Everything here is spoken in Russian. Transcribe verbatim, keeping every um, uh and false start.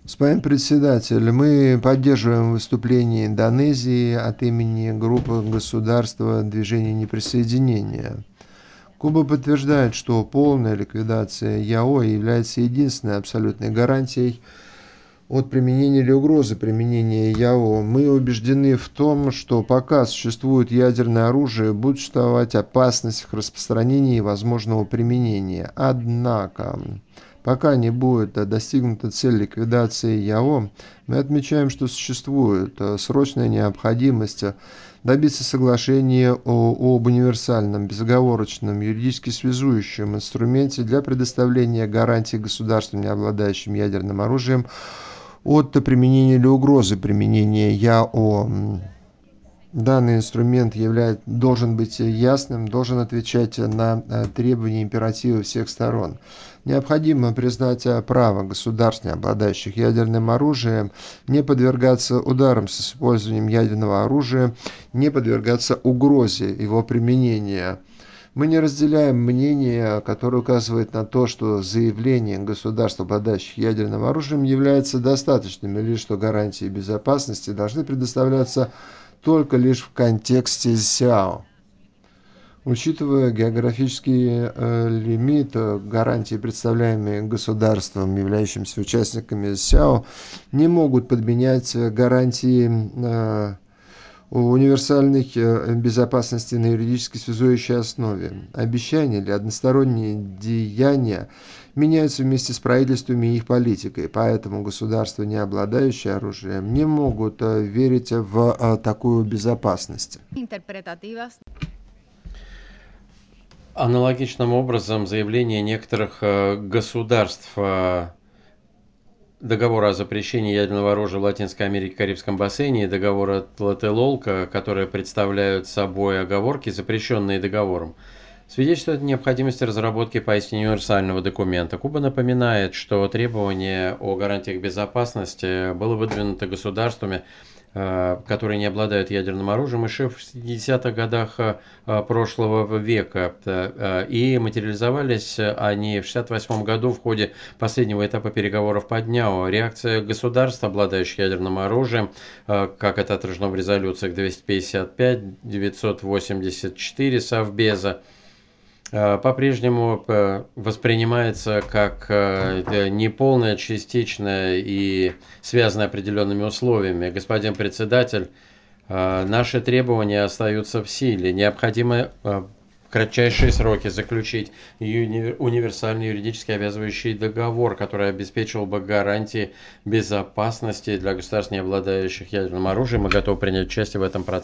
Господин председатель, мы поддерживаем выступление Индонезии от имени группы государства движения неприсоединения. Куба подтверждает, что полная ликвидация ЯО является единственной абсолютной гарантией от применения или угрозы применения ЯО. Мы убеждены в том, что пока существует ядерное оружие, будет существовать опасность их распространения и возможного применения. Однако, пока не будет достигнута цель ликвидации ЯО, мы отмечаем, что существует срочная необходимость добиться соглашения о, об универсальном, безоговорочном, юридически связующем инструменте для предоставления гарантий государствам, не обладающим ядерным оружием, от применения или угрозы применения ЯО. Данный инструмент являет, должен быть ясным, должен отвечать на требования и императивы всех сторон. Необходимо признать право государств, не обладающих ядерным оружием, не подвергаться ударам с использованием ядерного оружия, не подвергаться угрозе его применения. Мы не разделяем мнение, которое указывает на то, что заявление государств, обладающих ядерным оружием, является достаточным, или что гарантии безопасности должны предоставляться только лишь в контексте СЯО. Учитывая географический э, лимит, гарантии, представляемые государством, являющимся участниками СЯО, не могут подменять гарантии э, универсальной безопасности на юридически связующей основе. Обещания или односторонние деяния меняются вместе с правительствами и их политикой, поэтому государства, не обладающие оружием, не могут верить в такую безопасность. Аналогичным образом заявление некоторых государств договора о запрещении ядерного оружия в Латинской Америке и Карибском бассейне и договора Тлателолко, которые представляют собой оговорки, запрещенные договором, свидетельствует о необходимости разработки поистине универсального документа. Куба напоминает, что требование о гарантиях безопасности было выдвинуто государствами, которые не обладают ядерным оружием, еще в шестидесятых годах прошлого века, и материализовались они в шестьдесят восьмом году в ходе последнего этапа переговоров по дняу. Реакция государств, обладающих ядерным оружием, как это отражено в резолюциях двести пятьдесят пять девятьсот восемьдесят четыре Совбеза, по-прежнему воспринимается как неполная, частичная и связанная определенными условиями. Господин председатель, наши требования остаются в силе. Необходимо в кратчайшие сроки заключить универсальный юридически обязывающий договор, который обеспечивал бы гарантии безопасности для государств, не обладающих ядерным оружием. Мы готовы принять участие в этом процессе.